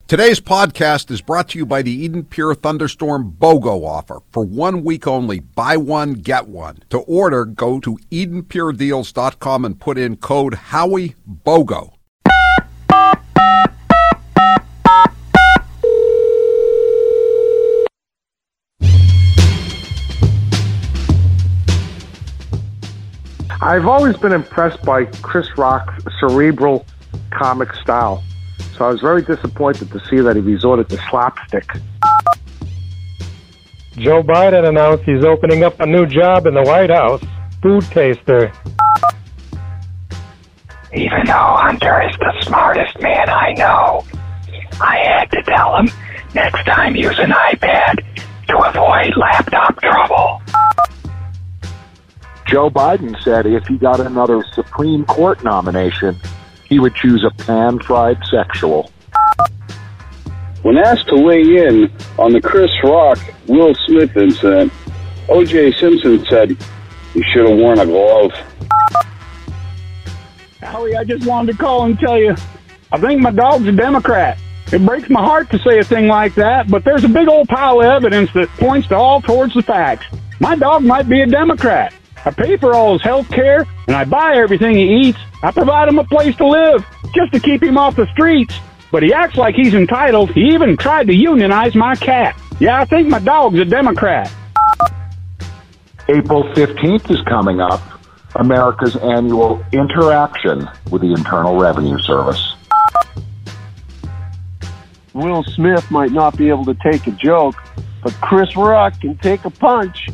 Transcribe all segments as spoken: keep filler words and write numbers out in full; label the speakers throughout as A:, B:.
A: Today's podcast is brought to you by the Eden Pure Thunderstorm BOGO offer. For one week only, buy one, get one. To order, go to eden pure deals dot com and put in code Howie BOGO.
B: I've always been impressed by Chris Rock's cerebral comic style, so I was very disappointed to see that he resorted to slapstick.
C: Joe Biden announced he's opening up a new job in the White House, food taster.
D: Even though Hunter is the smartest man I know, I had to tell him next time use an iPad to avoid laptop trouble.
E: Joe Biden said if he got another Supreme Court nomination, he would choose a pan-fried sexual.
F: When asked to weigh in on the Chris Rock, Will Smith incident, O J Simpson said he should have worn a glove.
G: Howie, I just wanted to call and tell you, I think my dog's a Democrat. It breaks my heart to say a thing like that, but there's a big old pile of evidence that points to all towards the facts. My dog might be a Democrat. I pay for all his health care, and I buy everything he eats. I provide him a place to live, just to keep him off the streets. But he acts like he's entitled. He even tried to unionize my cat. Yeah, I think my dog's a Democrat.
E: April fifteenth is coming up, America's annual interaction with the Internal Revenue Service.
H: Will Smith might not be able to take a joke, but Chris Rock can take a punch.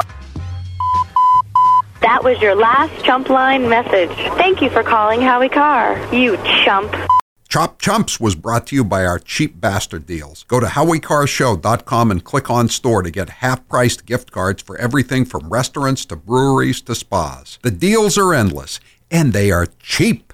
I: That was your last Chump Line message. Thank you for calling Howie Carr, you chump.
A: Chop Chumps was brought to you by our cheap bastard deals. Go to howie carr show dot com and click on store to get half-priced gift cards for everything from restaurants to breweries to spas. The deals are endless, and they are cheap.